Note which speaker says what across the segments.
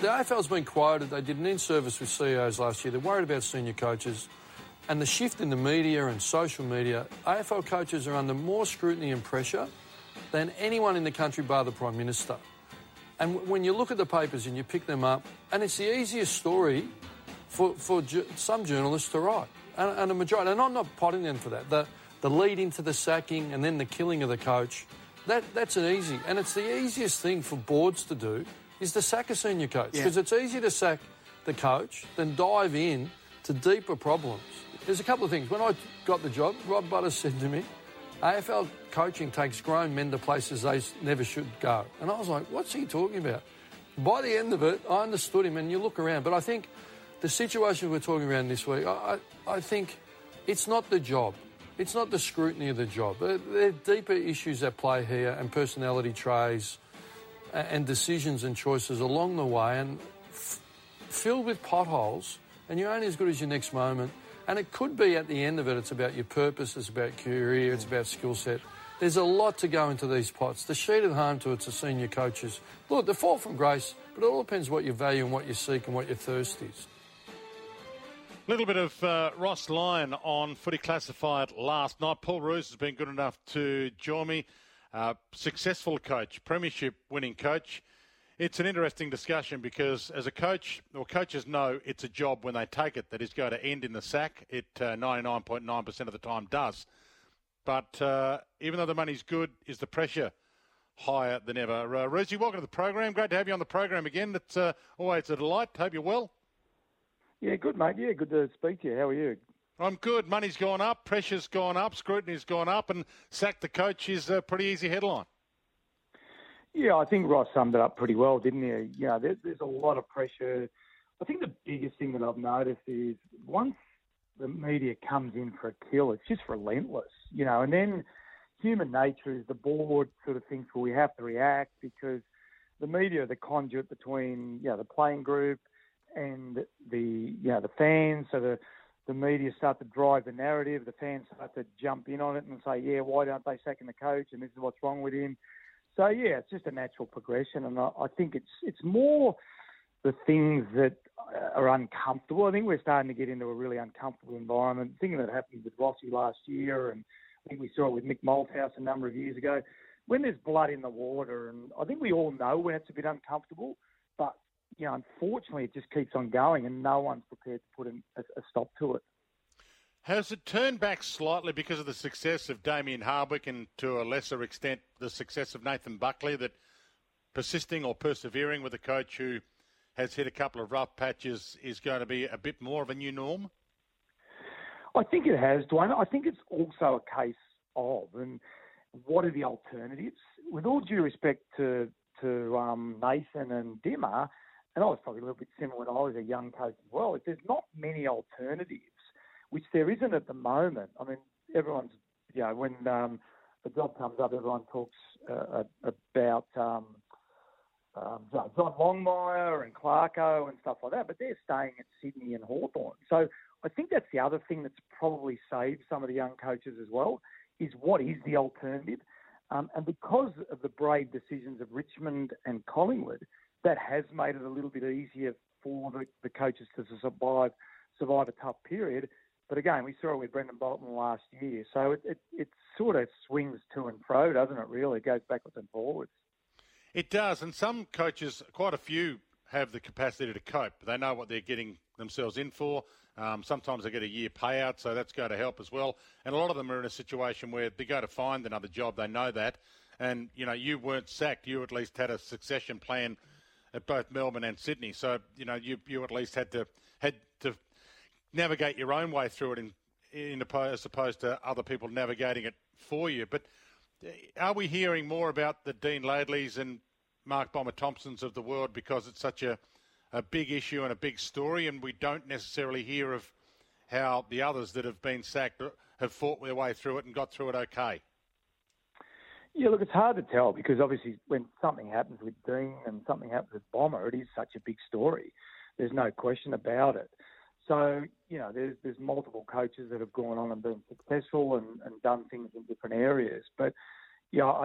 Speaker 1: the AFL's been quoted, they did an in-service with CEOs last year, they're worried about senior coaches, and the shift in the media and social media, AFL coaches are under more scrutiny and pressure than anyone in the country bar the Prime Minister. And when you look at the papers and you pick them up, and it's the easiest story for some journalists to write, and a majority, and I'm not potting them for that, the lead into the sacking and then the killing of the coach, that's an easy, and it's the easiest thing for boards to do, is to sack a senior coach, because it's easier to sack the coach than dive in to deeper problems. There's a couple of things. When I got the job, Rob Butters said to me, AFL coaching takes grown men to places they never should go. And I was like, what's he talking about? By the end of it, I understood him, and you look around. But I think the situation we're talking around this week, I think it's not the job. It's not the scrutiny of the job. There are deeper issues at play here, and personality traits and decisions and choices along the way, and filled with potholes, and you're only as good as your next moment. And it could be at the end of it, it's about your purpose, it's about career, it's about skill set. There's a lot to go into these pots. The sheet at home to it's the senior coaches. Look, they fall from grace, but it all depends what you value and what you seek and what your thirst is.
Speaker 2: A little bit of Ross Lyon on Footy Classified last night. Paul Roos has been good enough to join me. Successful coach, premiership winning coach. It's an interesting discussion because as a coach, or coaches know it's a job when they take it that is going to end in the sack. It 99.9% of the time does. But even though the money's good, is the pressure higher than ever? Roosy, welcome to the program. Great to have you on the program again. It's always a delight. Hope you're well.
Speaker 3: Yeah, good, mate. Yeah, good to speak to you. How are you?
Speaker 2: I'm good. Money's gone up, pressure's gone up, scrutiny's gone up, and sack the coach is a pretty easy headline.
Speaker 3: Yeah, I think Ross summed it up pretty well, didn't he? You know, there's a lot of pressure. I think the biggest thing that I've noticed is once the media comes in for a kill, it's just relentless, you know, and then human nature is the board sort of thinks, well, we have to react because the media are the conduit between, you know, the playing group and the fans. So the media start to drive the narrative. The fans start to jump in on it and say, yeah, why don't they sacking the coach? And this is what's wrong with him. So, yeah, it's just a natural progression, and I think it's more the things that are uncomfortable. I think we're starting to get into a really uncomfortable environment. The thing that happened with Rossi last year, and I think we saw it with Mick Malthouse a number of years ago, when there's blood in the water, and I think we all know when it's a bit uncomfortable, but, you know, unfortunately it just keeps on going, and no one's prepared to put a stop to it.
Speaker 2: Has it turned back slightly because of the success of Damien Hardwick and to a lesser extent the success of Nathan Buckley, that persisting or persevering with a coach who has hit a couple of rough patches is going to be a bit more of a new norm?
Speaker 3: I think it has, Dwayne. I think it's also a case of, and what are the alternatives? With all due respect to Nathan and Dimmer, and I was probably a little bit similar when I was a young coach as well, if there's not many alternatives, which there isn't at the moment. I mean, everyone's, you know, when the job comes up, everyone talks about John Longmire and Clarko and stuff like that, but they're staying at Sydney and Hawthorn. So I think that's the other thing that's probably saved some of the young coaches as well, is what is the alternative? And because of the brave decisions of Richmond and Collingwood, that has made it a little bit easier for the coaches to survive a tough period. But again, we saw it with Brendan Bolton last year. So it sort of swings to and fro, doesn't it, really? It goes backwards and forwards.
Speaker 2: It does. And some coaches, quite a few, have the capacity to cope. They know what they're getting themselves in for. Sometimes they get a year payout, so that's going to help as well. And a lot of them are in a situation where they go to find another job. They know that. And, you know, you weren't sacked. You at least had a succession plan at both Melbourne and Sydney. So, you know, you at least had to navigate your own way through it as opposed to other people navigating it for you. But are we hearing more about the Dean Laidleys and Mark Bomber Thompsons of the world because it's such a big issue and a big story, and we don't necessarily hear of how the others that have been sacked have fought their way through it and got through it okay?
Speaker 3: Yeah, look, it's hard to tell because obviously when something happens with Dean and something happens with Bomber, it is such a big story. There's no question about it. So, you know, there's multiple coaches that have gone on and been successful and done things in different areas. But, yeah, I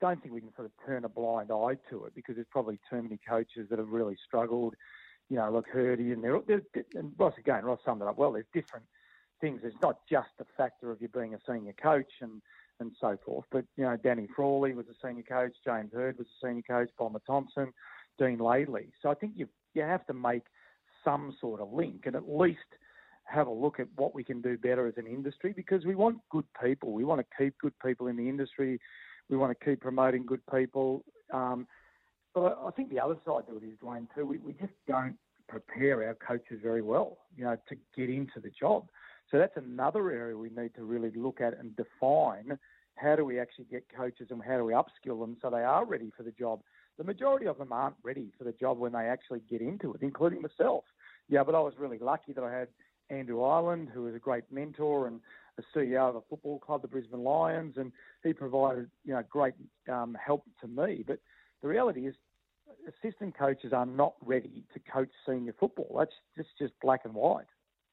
Speaker 3: don't think we can sort of turn a blind eye to it, because there's probably too many coaches that have really struggled. You know, like Hurdy and Ross summed it up well. There's different things. It's not just the factor of you being a senior coach and so forth. But, you know, Danny Frawley was a senior coach, James Hird was a senior coach, Bomber Thompson, Dean Laidley. So I think you have to make some sort of link and at least have a look at what we can do better as an industry, because we want good people. We want to keep good people in the industry. We want to keep promoting good people. But I think the other side to it is, Dwayne, too, we just don't prepare our coaches very well, you know, to get into the job. So that's another area we need to really look at and define. How do we actually get coaches and how do we upskill them so they are ready for the job? The majority of them aren't ready for the job when they actually get into it, including myself. Yeah, but I was really lucky that I had Andrew Ireland, who was a great mentor and a CEO of a football club, the Brisbane Lions, and he provided, you know, great help to me. But the reality is, assistant coaches are not ready to coach senior football. That's just black and white.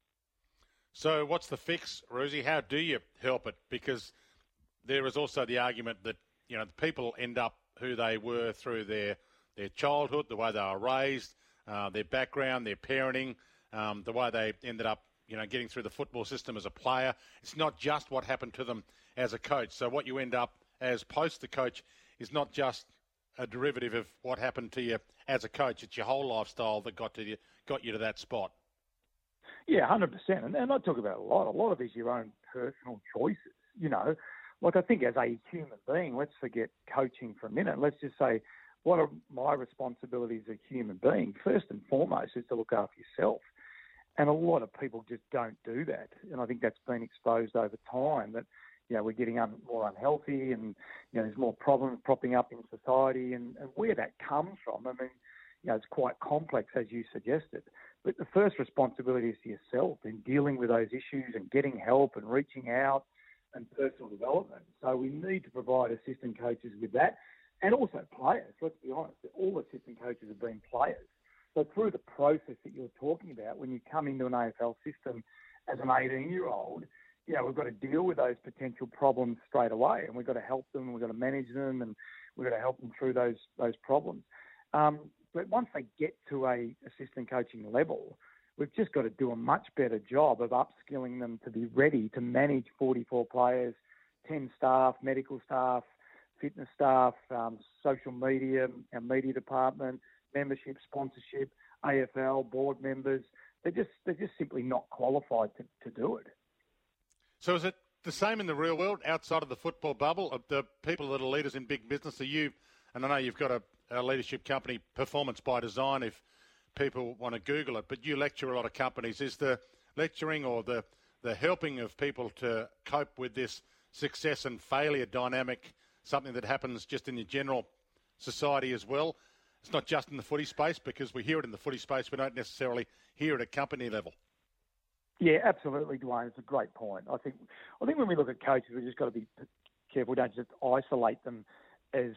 Speaker 2: So what's the fix, Rosie? How do you help it? Because there is also the argument that, you know, people end up who they were through their childhood, the way they were raised, their background, their parenting, the way they ended up, you know, getting through the football system as a player. It's not just what happened to them as a coach. So what you end up as post the coach is not just a derivative of what happened to you as a coach. It's your whole lifestyle that got you to that spot.
Speaker 3: Yeah, 100%. And I talk about a lot. A lot of it is your own personal choices. You know, like I think as a human being, let's forget coaching for a minute. Let's just say, what are my responsibilities as a human being? First and foremost is to look after yourself. And a lot of people just don't do that. And I think that's been exposed over time, that, you know, we're getting more unhealthy and, you know, there's more problems propping up in society. And where that comes from, I mean, you know, it's quite complex, as you suggested. But the first responsibility is to yourself in dealing with those issues and getting help and reaching out and personal development. So we need to provide assistant coaches with that, and also players. Let's be honest, all assistant coaches have been players. So through the process that you're talking about, when you come into an AFL system as an 18-year-old, you know, we've got to deal with those potential problems straight away, and we've got to help them, we've got to manage them, and we've got to help them through those problems. But once they get to a assistant coaching level, we've just got to do a much better job of upskilling them to be ready to manage 44 players, 10 staff, medical staff, fitness staff, social media, our media department, membership, sponsorship, AFL, board members. They're just simply not qualified to do it.
Speaker 2: So is it the same in the real world, outside of the football bubble? Of the people that are leaders in big business, are you, and I know you've got a leadership company, Performance by Design, if people want to Google it, but you lecture a lot of companies. Is the lecturing or the helping of people to cope with this success and failure dynamic something that happens just in the general society as well? It's not just in the footy space, because we hear it in the footy space. We don't necessarily hear it at company level. Yeah,
Speaker 3: absolutely, Dwayne. It's a great point. I think when we look at coaches, we've just got to be careful. We don't just isolate them as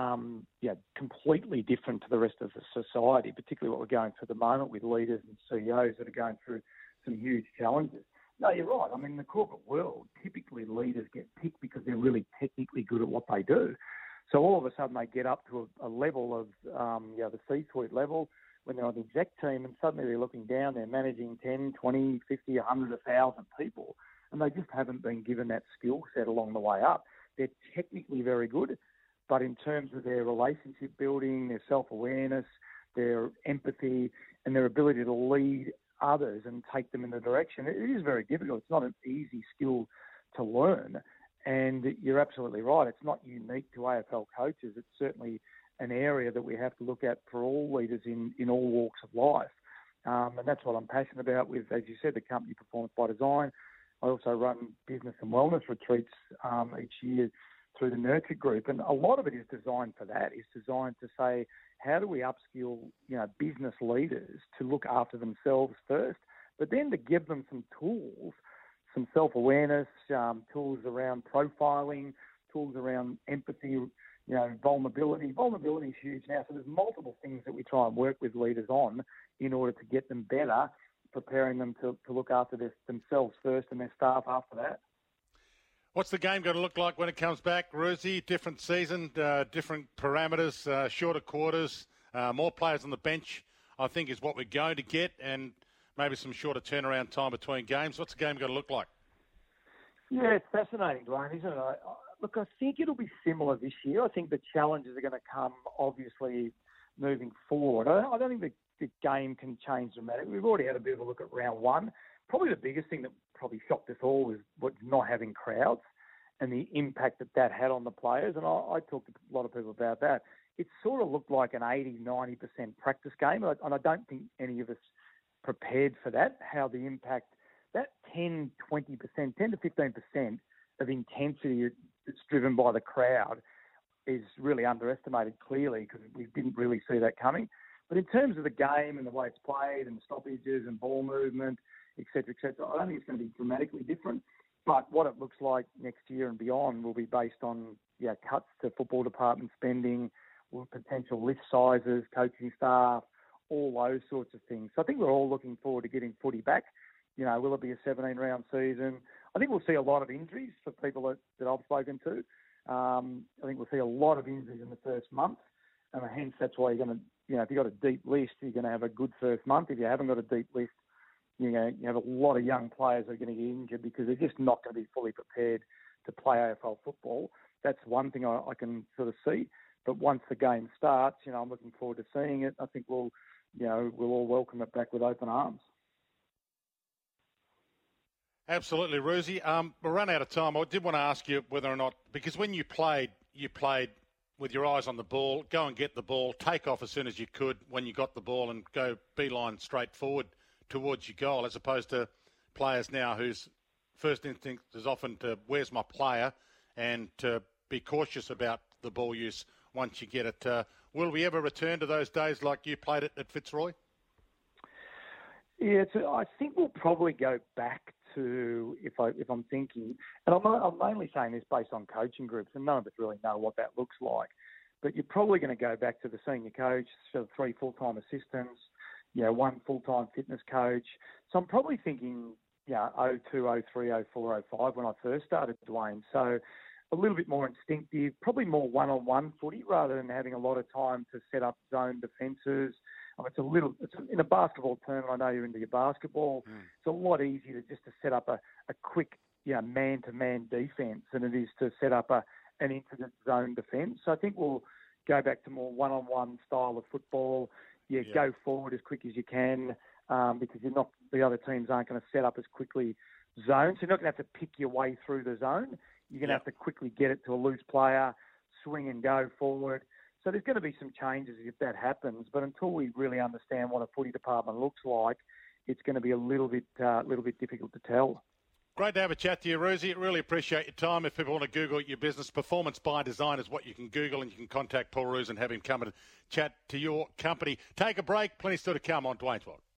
Speaker 3: completely different to the rest of the society, particularly what we're going through at the moment with leaders and CEOs that are going through some huge challenges. No, you're right. I mean, in the corporate world, typically leaders get picked because they're really technically good at what they do. So all of a sudden they get up to a level of, the C-suite level when they're on the exec team, and suddenly they're looking down, they're managing 10, 20, 50, 100, 1,000 people, and they just haven't been given that skill set along the way up. They're technically very good, but in terms of their relationship building, their self-awareness, their empathy, and their ability to lead others and take them in the direction, it is very difficult. It's not an easy skill to learn. And you're absolutely right. It's not unique to AFL coaches. It's certainly an area that we have to look at for all leaders in all walks of life. And that's what I'm passionate about with, as you said, the company Performance by Design. I also run business and wellness retreats each year through the Nurture Group. And a lot of it is designed for that. It's designed to say, how do we upskill, business leaders to look after themselves first, but then to give them some tools, some self-awareness, tools around profiling, tools around empathy, vulnerability. Vulnerability is huge now, so there's multiple things that we try and work with leaders on in order to get them better, preparing them to look after themselves first and their staff after that.
Speaker 2: What's the game going to look like when it comes back, Rusey? Different season, different parameters, shorter quarters, more players on the bench, I think, is what we're going to get, and maybe some shorter turnaround time between games. What's the game going to look like?
Speaker 3: Yeah, it's fascinating, Dwayne, isn't it? Look, I think it'll be similar this year. I think the challenges are going to come, obviously, moving forward. I don't think the game can change dramatically. We've already had a bit of a look at round one. Probably the biggest thing that probably shocked us all was not having crowds and the impact that had on the players. And I talked to a lot of people about that. It sort of looked like an 80-90% practice game, and I don't think any of us prepared for that, how the impact, that 10-20%, 10 to 15% of intensity that's driven by the crowd is really underestimated, clearly, because we didn't really see that coming. But in terms of the game and the way it's played and stoppages and ball movement, et cetera, I don't think it's going to be dramatically different. But what it looks like next year and beyond will be based on cuts to football department spending, potential list sizes, coaching staff, all those sorts of things. So I think we're all looking forward to getting footy back. Will it be a 17-round season? I think we'll see a lot of injuries for people that I've spoken to. I think we'll see a lot of injuries in the first month, and hence that's why you're going to, if you've got a deep list, you're going to have a good first month. If you haven't got a deep list, you have a lot of young players that are going to get injured because they're just not going to be fully prepared to play AFL football. That's one thing I can sort of see. But once the game starts, I'm looking forward to seeing it. I think we'll all welcome it back with open arms.
Speaker 2: Absolutely, Rusey. We'll run out of time. I did want to ask you whether or not, because when you played with your eyes on the ball, go and get the ball, take off as soon as you could when you got the ball and go beeline straight forward towards your goal, as opposed to players now whose first instinct is often to where's my player and to be cautious about the ball use once you get it. Will we ever return to those days like you played it at Fitzroy?
Speaker 3: Yeah, I think we'll probably go back to, if I'm thinking, and I'm mainly saying this based on coaching groups, and none of us really know what that looks like, but you're probably going to go back to the senior coach, so 3 full-time assistants, 1 full-time fitness coach. So I'm probably thinking, 02, 03, 04, 05 when I first started, Dwayne. So a little bit more instinctive, probably more one-on-one footy rather than having a lot of time to set up zone defences. It's in a basketball term, I know you're into your basketball. It's a lot easier to set up a quick, man-to-man defence than it is to set up an incident zone defence. So I think we'll go back to more one-on-one style of football. Go forward as quick as you can because the other teams aren't going to set up as quickly zone. So you're not going to have to pick your way through the zone. You're going to have to quickly get it to a loose player, swing and go forward. So there's going to be some changes if that happens. But until we really understand what a footy department looks like, it's going to be a little bit difficult to tell.
Speaker 2: Great to have a chat to you, Rusey. Really appreciate your time. If people want to Google your business, Performance by Design is what you can Google, and you can contact Paul Roos and have him come and chat to your company. Take a break. Plenty still to come on Dwayne's World.